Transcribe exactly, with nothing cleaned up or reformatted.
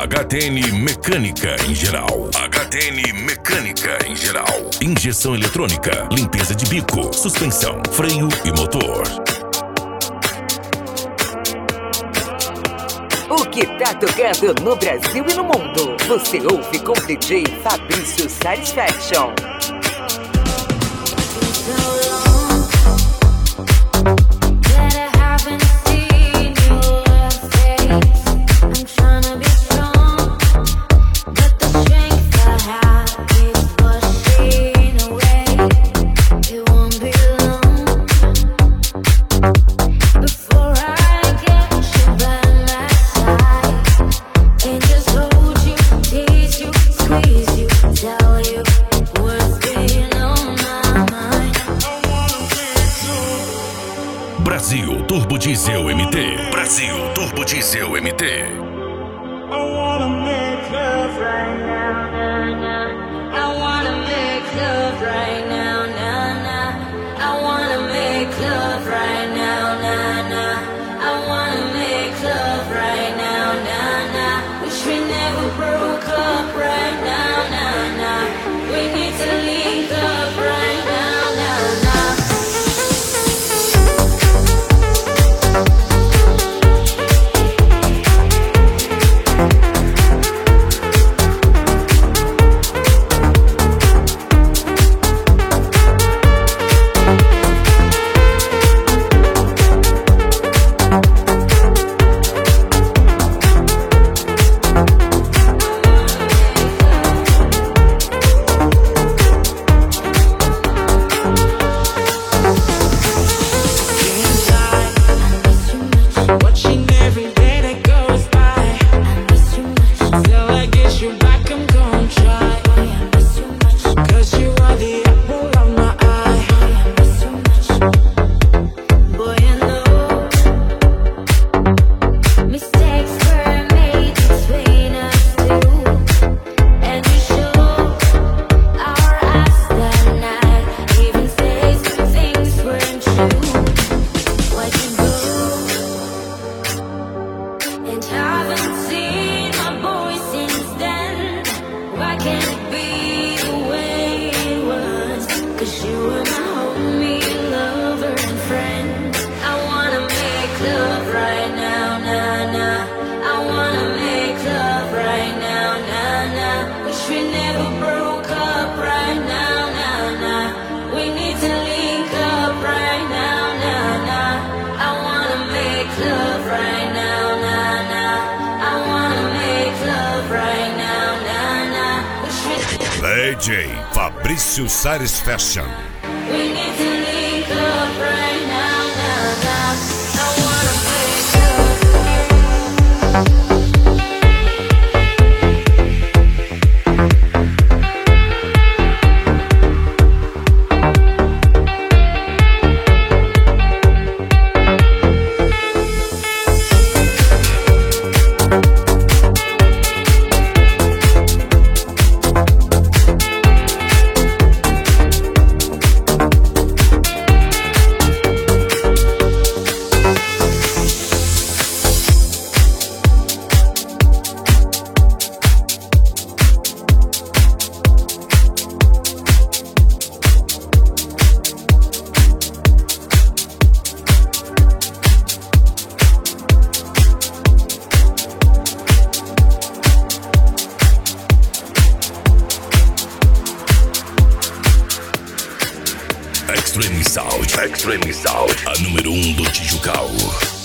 H T N Mecânica em geral. H T N Mecânica em geral. Injeção eletrônica, limpeza de bico, suspensão, freio e motor. O que tá tocando no Brasil e no mundo, você ouve com D J Fabrício Satisfaction. Brasil Turbo Diesel M T. Brasil Turbo Diesel M T. I wanna make love right now, nah, nah. I wanna make love right now, nah, nah. I wanna make love right now, nah, nah. I wanna make love right now, nah, nah. Wish we never broke up right now, nah, nah. We need to link up right now, nah, nah. D J Fabrício Satisfaction. We need to link up right now, nah, nah. I wanna make love. Extreme Sound, Extreme Sound, a número um do Tijucal.